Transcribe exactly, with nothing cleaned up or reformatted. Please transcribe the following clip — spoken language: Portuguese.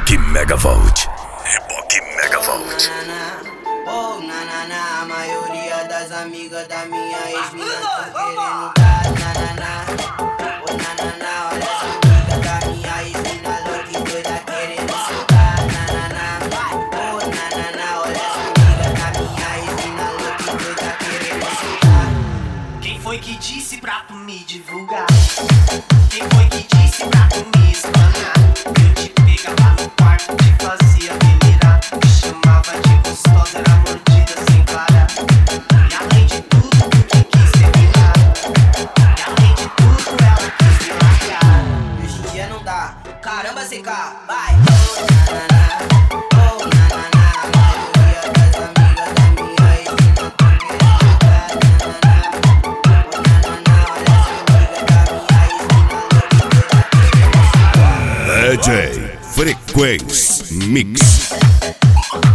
Reboque Megavolt. Reboque Megavolt. Oh, nanana, a maioria das amigas da minha ex-mina tão querendo dar nanana. Oh, nanana, olha as amigas da minha ex-mina louca e doida querendo soltar nanana. Oh, nanana, olha as amigas da minha ex-mina louca e doida querendo soltar. Quem foi que disse pra tu me divulgar? Quem foi que disse pra tu me espanar? Eu te pegava no quarto, te fazia delirar, te chamava de gostosa, era mordida sem parar. E além de tudo, tu que quis terminar. E além de tudo, ela quis me largar. Hoje em dia não dá, caramba, C K, vai! Oh, nanana, oh, nanana, a maioria das amigas da minha ex-mina tão querendo dar nanana. Oh, nanana, olha as amigas da minha ex-mina louca e doida querendo soltar. D J Frequência Mix.